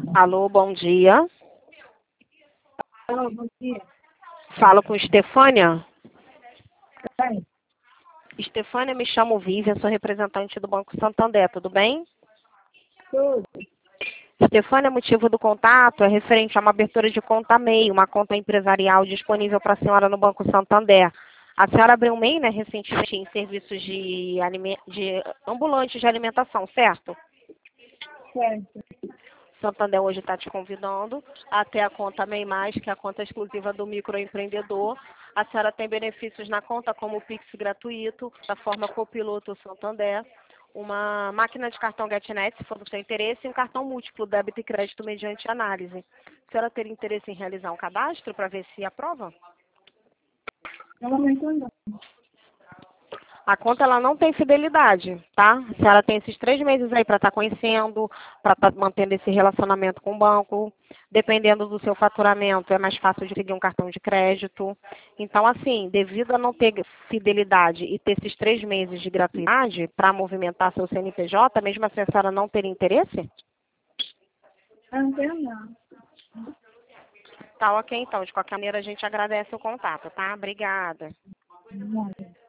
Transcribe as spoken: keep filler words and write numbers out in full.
Alô, bom dia. Alô, bom dia. Falo com Estefânia. Oi, Estefânia, me chamo Vivian, sou representante do Banco Santander, tudo bem? tudo. Estefânia, motivo do contato é referente a uma abertura de conta MEI, uma conta empresarial disponível para a senhora no Banco Santander. A senhora abriu um MEI, né, recentemente em serviços de, alime- de ambulantes de alimentação, certo? Certo. Santander hoje está te convidando até a conta MEI Mais, que é a conta exclusiva do microempreendedor. A senhora tem benefícios na conta como o Pix gratuito, da forma Copiloto Santander, uma máquina de cartão GetNet, se for do seu interesse, e um cartão múltiplo, débito e crédito mediante análise. A senhora teria interesse em realizar um cadastro para ver se aprova? No momento não. A conta ela não tem fidelidade, tá? A senhora tem esses três meses aí para estar conhecendo, para estar mantendo esse relacionamento com o banco. Dependendo do seu faturamento, é mais fácil de seguir um cartão de crédito. Então, assim, devido a não ter fidelidade e ter esses três meses de gratuidade para movimentar seu C N P J, mesmo assim a senhora não ter interesse? Não tenho não. Tá ok, então. De qualquer maneira, a gente agradece o contato, tá? Obrigada. Não.